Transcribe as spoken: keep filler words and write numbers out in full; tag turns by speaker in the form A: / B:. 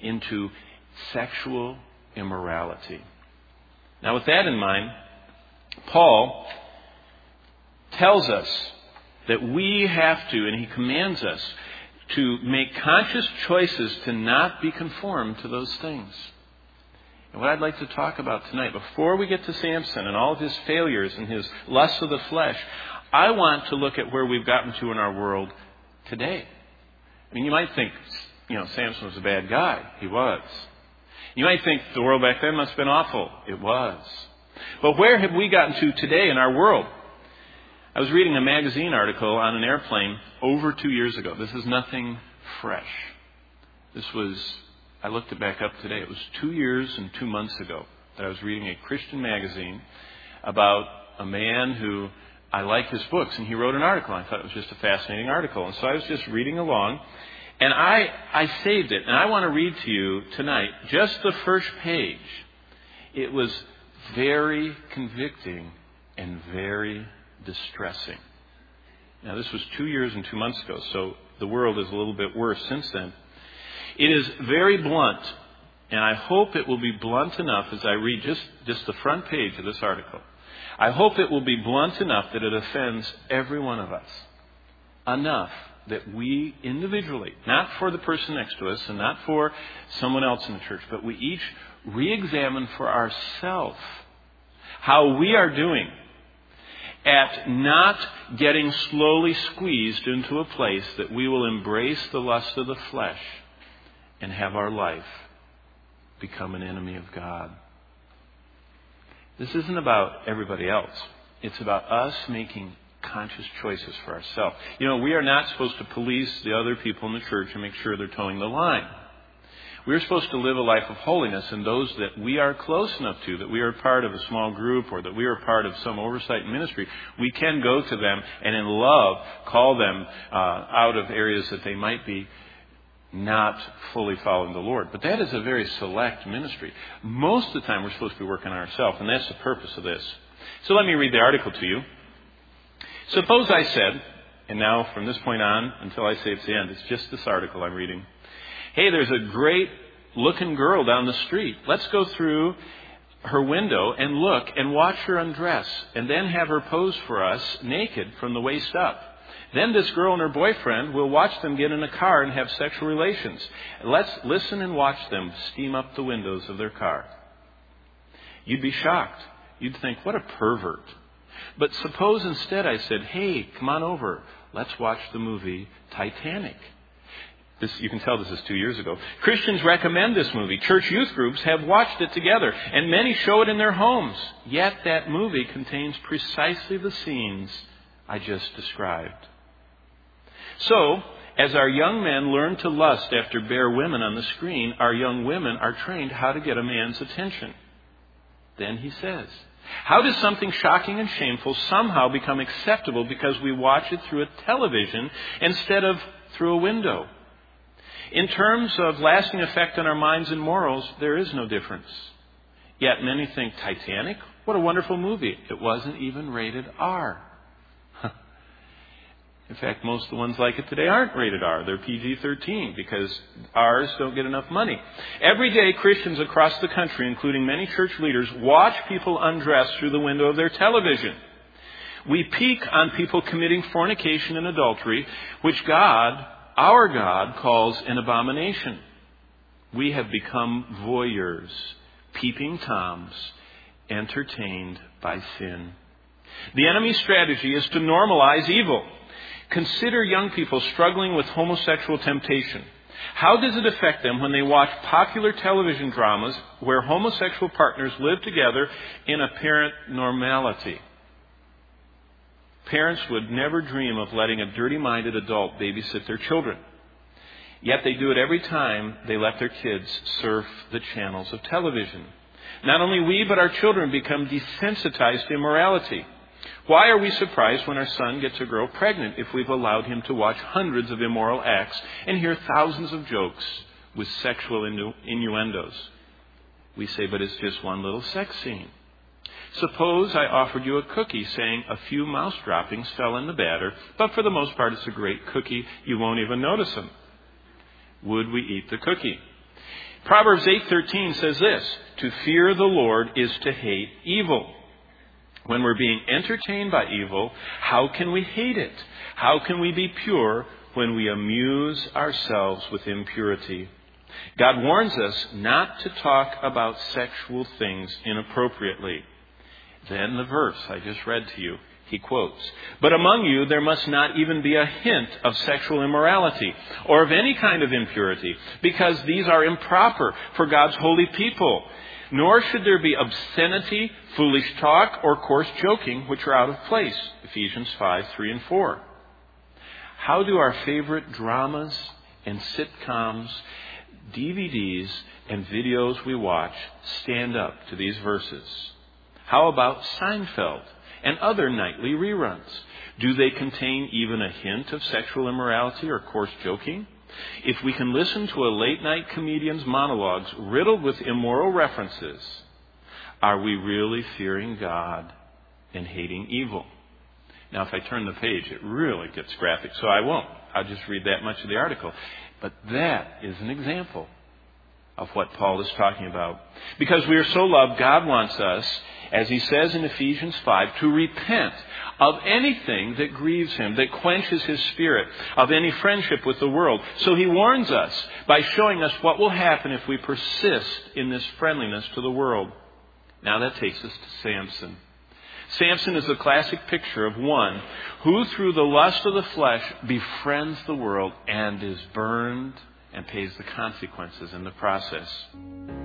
A: into sexual immorality. Now, with that in mind, Paul tells us that we have to, and he commands us, to make conscious choices to not be conformed to those things. And what I'd like to talk about tonight, before we get to Samson and all of his failures and his lust of the flesh, I want to look at where we've gotten to in our world today. I mean, you might think, you know, Samson was a bad guy. He was. You might think the world back then must have been awful. It was. But where have we gotten to today in our world? I was reading a magazine article on an airplane over two years ago. This is nothing fresh. This was, I looked it back up today. It was two years and two months ago that I was reading a Christian magazine about a man who, I like his books, and he wrote an article. I thought it was just a fascinating article. And so I was just reading along, and I, I saved it. And I want to read to you tonight just the first page. It was very convicting and very distressing. Now, this was two years and two months ago, so the world is a little bit worse since then. It is very blunt, and I hope it will be blunt enough as I read just, just the front page of this article. I hope it will be blunt enough that it offends every one of us. Enough that we individually, not for the person next to us and not for someone else in the church, but we each re-examine for ourselves how we are doing at not getting slowly squeezed into a place that we will embrace the lust of the flesh and have our life become an enemy of God. This isn't about everybody else. It's about us making conscious choices for ourselves. You know, we are not supposed to police the other people in the church and make sure they're towing the line. We're supposed to live a life of holiness, and those that we are close enough to, that we are part of a small group or that we are part of some oversight ministry, we can go to them and in love call them uh, out of areas that they might be not fully following the Lord. But that is a very select ministry. Most of the time we're supposed to be working on ourselves, and that's the purpose of this. So let me read the article to you. Suppose I said, and now from this point on until I say it's the end, it's just this article I'm reading. Hey, there's a great looking girl down the street. Let's go through her window and look and watch her undress and then have her pose for us naked from the waist up. Then this girl and her boyfriend will watch them get in a car and have sexual relations. Let's listen and watch them steam up the windows of their car. You'd be shocked. You'd think, what a pervert. But suppose instead I said, hey, come on over. Let's watch the movie Titanic. This, you can tell this is two years ago. Christians recommend this movie. Church youth groups have watched it together, and many show it in their homes. Yet that movie contains precisely the scenes I just described. So, as our young men learn to lust after bare women on the screen, our young women are trained how to get a man's attention. Then he says, how does something shocking and shameful somehow become acceptable because we watch it through a television instead of through a window? In terms of lasting effect on our minds and morals, there is no difference. Yet many think, Titanic? What a wonderful movie. It wasn't even rated R. In fact, most of the ones like it today aren't rated R. They're P G thirteen because R's don't get enough money. Every day, Christians across the country, including many church leaders, watch people undress through the window of their television. We peek on people committing fornication and adultery, which God, our God, calls an abomination. We have become voyeurs, peeping Toms, entertained by sin. The enemy's strategy is to normalize evil. Consider young people struggling with homosexual temptation. How does it affect them when they watch popular television dramas where homosexual partners live together in apparent normality? Parents would never dream of letting a dirty-minded adult babysit their children. Yet they do it every time they let their kids surf the channels of television. Not only we, but our children become desensitized to immorality. Why are we surprised when our son gets a girl pregnant if we've allowed him to watch hundreds of immoral acts and hear thousands of jokes with sexual innu- innuendos? We say, but it's just one little sex scene. Suppose I offered you a cookie saying a few mouse droppings fell in the batter, but for the most part it's a great cookie. You won't even notice them. Would we eat the cookie? Proverbs eight thirteen says this, to fear the Lord is to hate evil. When we're being entertained by evil, how can we hate it? How can we be pure when we amuse ourselves with impurity? God warns us not to talk about sexual things inappropriately. Then the verse I just read to you, he quotes, but among you there must not even be a hint of sexual immorality or of any kind of impurity, because these are improper for God's holy people. Nor should there be obscenity, foolish talk, or coarse joking, which are out of place. Ephesians five, three and four. How do our favorite dramas and sitcoms, D V Ds, and videos we watch stand up to these verses? How about Seinfeld and other nightly reruns? Do they contain even a hint of sexual immorality or coarse joking? If we can listen to a late-night comedian's monologues riddled with immoral references, are we really fearing God and hating evil? Now, if I turn the page, it really gets graphic, so I won't. I'll just read that much of the article. But that is an example of what Paul is talking about. Because we are so loved, God wants us, as he says in Ephesians five, to repent of anything that grieves him, that quenches his spirit, of any friendship with the world. So he warns us by showing us what will happen if we persist in this friendliness to the world. Now that takes us to Samson. Samson is a classic picture of one who, through the lust of the flesh, befriends the world and is burned and pays the consequences in the process.